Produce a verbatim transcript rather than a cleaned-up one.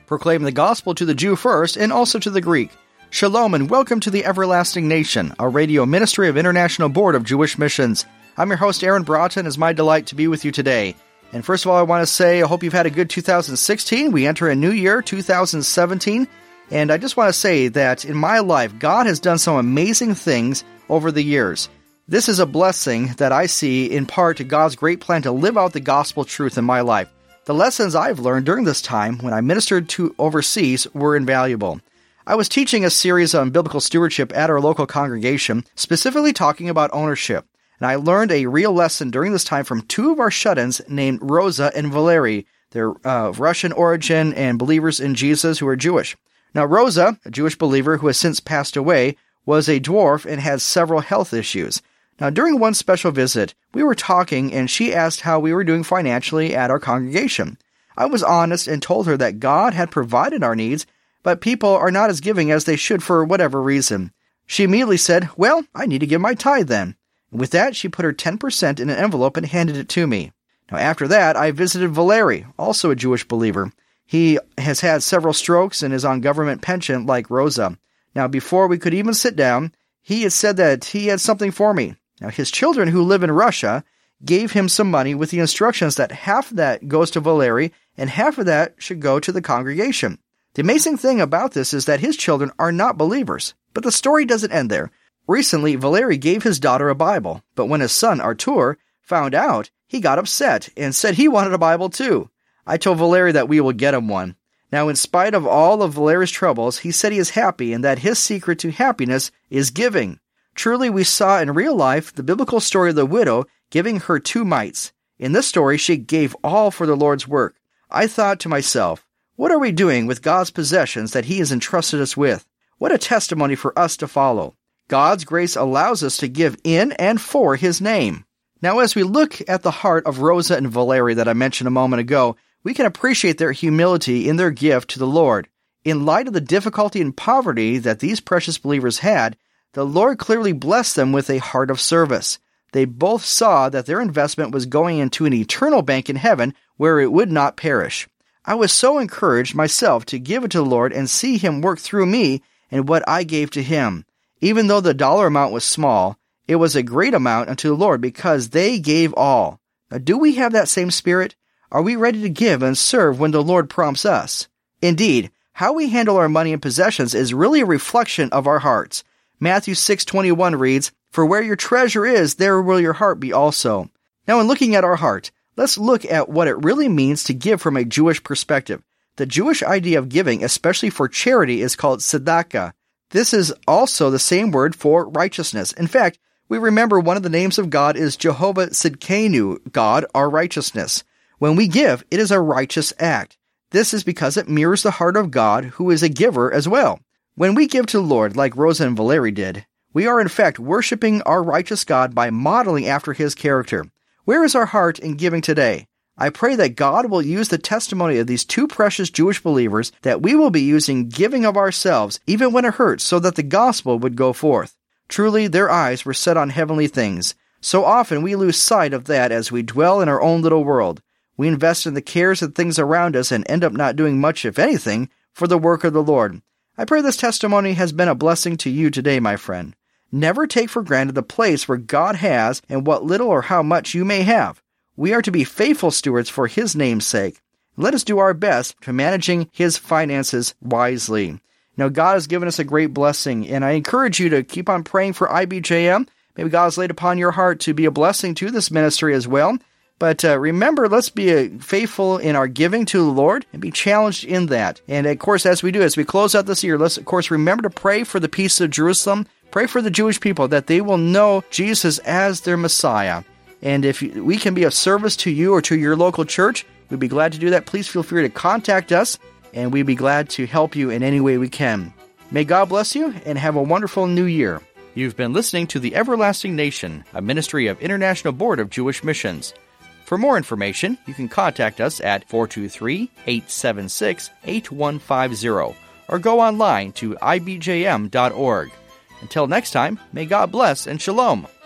proclaim the gospel to the Jew first and also to the Greek. Shalom and welcome to the Everlasting Nation, a radio ministry of International Board of Jewish Missions. I'm your host, Aaron Broughton. It's my delight to be with you today. And first of all, I want to say I hope you've had a good two thousand sixteen. We enter a new year, two thousand seventeen. And I just want to say that in my life, God has done some amazing things over the years. This is a blessing that I see in part to God's great plan to live out the gospel truth in my life. The lessons I've learned during this time when I ministered to overseas were invaluable. I was teaching a series on biblical stewardship at our local congregation, specifically talking about ownership. And I learned a real lesson during this time from two of our shut-ins named Rosa and Valery. They're uh, Russian origin and believers in Jesus who are Jewish. Now, Rosa, a Jewish believer who has since passed away, was a dwarf and had several health issues. Now, during one special visit, we were talking and she asked how we were doing financially at our congregation. I was honest and told her that God had provided our needs, but people are not as giving as they should for whatever reason. She immediately said, well, I need to give my tithe then. And with that, she put her ten percent in an envelope and handed it to me. Now, after that, I visited Valery, also a Jewish believer. He has had several strokes and is on government pension like Rosa. Now, before we could even sit down, he had said that he had something for me. Now, his children who live in Russia gave him some money with the instructions that half of that goes to Valery and half of that should go to the congregation. The amazing thing about this is that his children are not believers, but the story doesn't end there. Recently, Valery gave his daughter a Bible, but when his son, Artur, found out, he got upset and said he wanted a Bible too. I told Valery that we will get him one. Now, in spite of all of Valery's troubles, he said he is happy and that his secret to happiness is giving. Truly, we saw in real life the biblical story of the widow giving her two mites. In this story, she gave all for the Lord's work. I thought to myself, what are we doing with God's possessions that He has entrusted us with? What a testimony for us to follow. God's grace allows us to give in and for His name. Now, as we look at the heart of Rosa and Valery that I mentioned a moment ago, we can appreciate their humility in their gift to the Lord. In light of the difficulty and poverty that these precious believers had, the Lord clearly blessed them with a heart of service. They both saw that their investment was going into an eternal bank in heaven where it would not perish. I was so encouraged myself to give it to the Lord and see Him work through me and what I gave to Him. Even though the dollar amount was small, it was a great amount unto the Lord because they gave all. Now, do we have that same spirit? Are we ready to give and serve when the Lord prompts us? Indeed, how we handle our money and possessions is really a reflection of our hearts. Matthew six twenty-one reads, for where your treasure is, there will your heart be also. Now, in looking at our heart, let's look at what it really means to give from a Jewish perspective. The Jewish idea of giving, especially for charity, is called tzedakah. This is also the same word for righteousness. In fact, we remember one of the names of God is Jehovah Tzidkenu, God, our righteousness. When we give, it is a righteous act. This is because it mirrors the heart of God, who is a giver as well. When we give to the Lord, like Rosa and Valery did, we are in fact worshiping our righteous God by modeling after His character. Where is our heart in giving today? I pray that God will use the testimony of these two precious Jewish believers that we will be using giving of ourselves, even when it hurts, so that the gospel would go forth. Truly, their eyes were set on heavenly things. So often we lose sight of that as we dwell in our own little world. We invest in the cares of things around us and end up not doing much, if anything, for the work of the Lord. I pray this testimony has been a blessing to you today, my friend. Never take for granted the place where God has and what little or how much you may have. We are to be faithful stewards for His name's sake. Let us do our best to managing His finances wisely. Now, God has given us a great blessing, and I encourage you to keep on praying for I B J M. Maybe God has laid upon your heart to be a blessing to this ministry as well. But uh, remember, let's be uh, faithful in our giving to the Lord and be challenged in that. And, of course, as we do, as we close out this year, let's, of course, remember to pray for the peace of Jerusalem. Pray for the Jewish people that they will know Jesus as their Messiah. And if we can be of service to you or to your local church, we'd be glad to do that. Please feel free to contact us, and we'd be glad to help you in any way we can. May God bless you, and have a wonderful new year. You've been listening to The Everlasting Nation, a ministry of International Board of Jewish Missions. For more information, you can contact us at four two three, eight seven six, eight one five zero or go online to I B J M dot org. Until next time, may God bless and shalom.